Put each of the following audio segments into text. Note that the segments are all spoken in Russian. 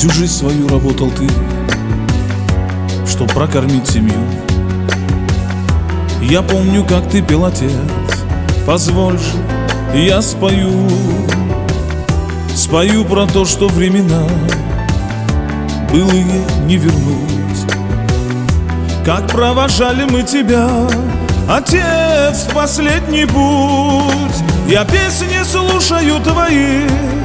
Всю жизнь свою работал ты, чтоб прокормить семью. Я помню, как ты пел, отец, позволь же, я спою. Спою про то, что времена былые не вернуть. Как провожали мы тебя, отец, в последний путь. Я песни слушаю твои,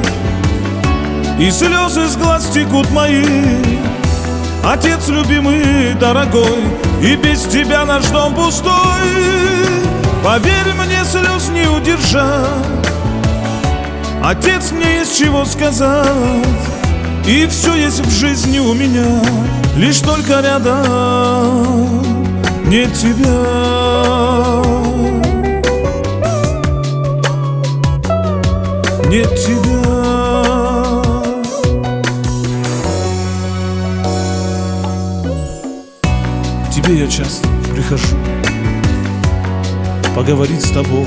и слезы с глаз текут мои. Отец любимый, дорогой, и без тебя наш дом пустой. Поверь мне, слез не удержать. Отец, мне есть чего сказать, и все есть в жизни у меня, лишь только рядом нет тебя. Нет тебя. К тебе я часто прихожу поговорить с тобой,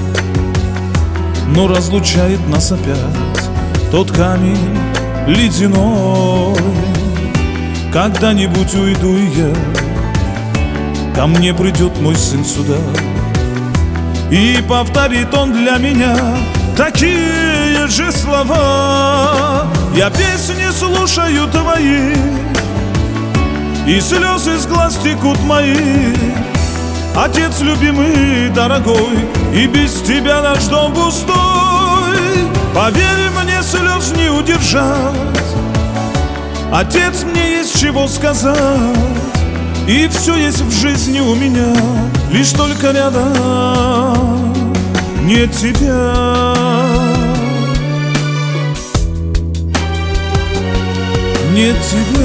но разлучает нас опять тот камень ледяной. Когда-нибудь уйду и я, ко мне придет мой сын сюда, и повторит он для меня такие же слова. Я песни слушаю твои, и слезы с глаз текут мои. Отец любимый, дорогой, и без тебя наш дом пустой. Поверь мне, слез не удержать. Отец, мне есть чего сказать, и все есть в жизни у меня, лишь только рядом нет тебя. Нет тебя.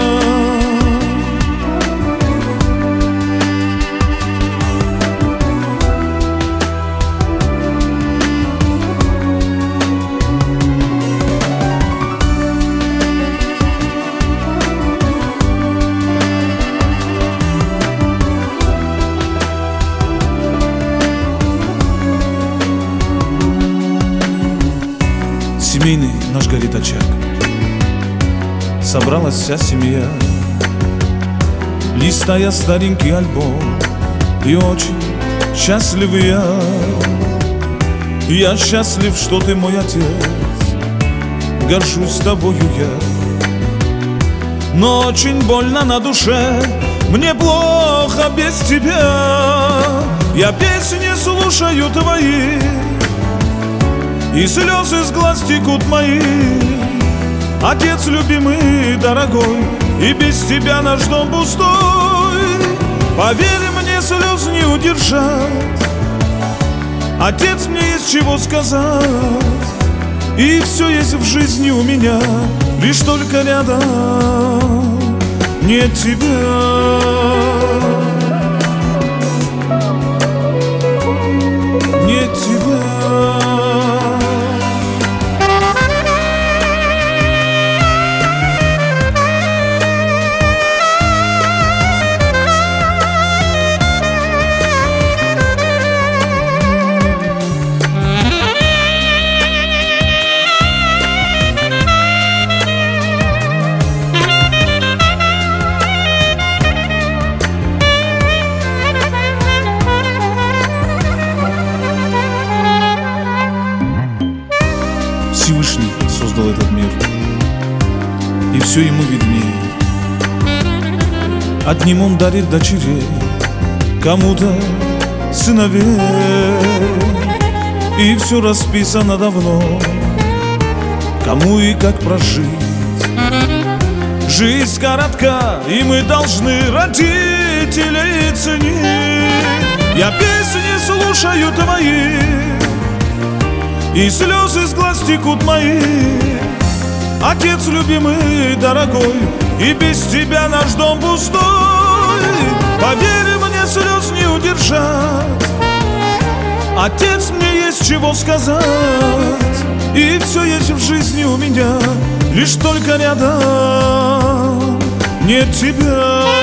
Семейный наш горит очаг, собралась вся семья, листая старенький альбом, и очень счастлив я. Я счастлив, что ты мой отец, горжусь тобою я. Но очень больно на душе, мне плохо без тебя. Я песни слушаю твои, и слезы с глаз текут мои. Отец любимый, дорогой, и без тебя наш дом пустой. Поверь мне, слез не удержать. Отец, мне есть чего сказать, и все есть в жизни у меня, лишь только рядом нет тебя. Нет тебя. Всевышний создал этот мир, и все ему виднее. Одним он дарит дочерей, кому-то сыновей, и все расписано давно, кому и как прожить. Жизнь коротка, и мы должны родителей ценить. Я песни слушаю твои, и слезы с глаз текут мои. Отец любимый, дорогой, и без тебя наш дом пустой. Поверь мне, слез не удержать. Отец, мне есть чего сказать, и все есть в жизни у меня, лишь только рядом нет тебя.